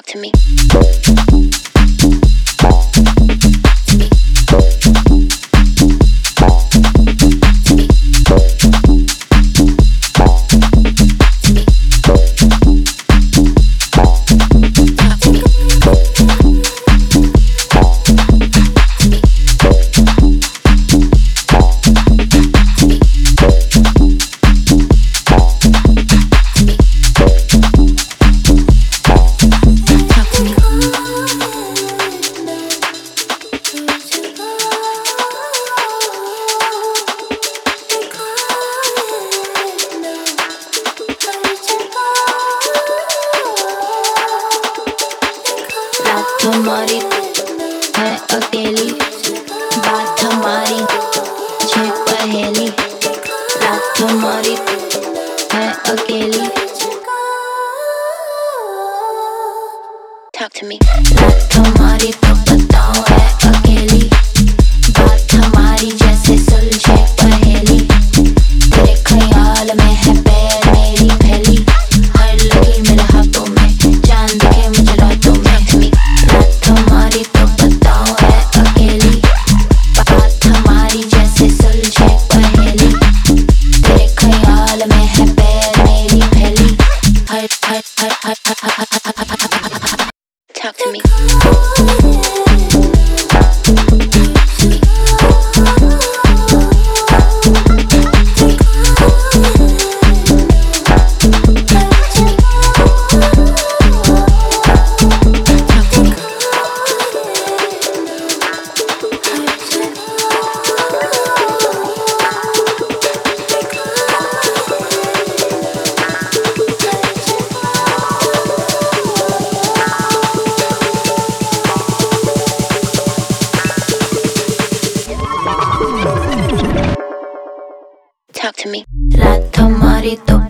Talk to me. हमारी है अकेली बात हमारी छे पहेली रात हमारी है अकेली Talk to me. रात हमारी तो बताओ है अकेली बात हमारी जैसे सुलझे पहेली तेरे ख्याल में है पैर मेरी फैली हर लगी मेरे हाथों में चांद के मुझे रातों में रात हमारी तो बताओ है अकेली बात हमारी जैसे सुलझे पहेली तेरे ख्याल में है पैर मेरी फैली हर हर हर हर हर Talk to me. Talk to me. रात हमारी तो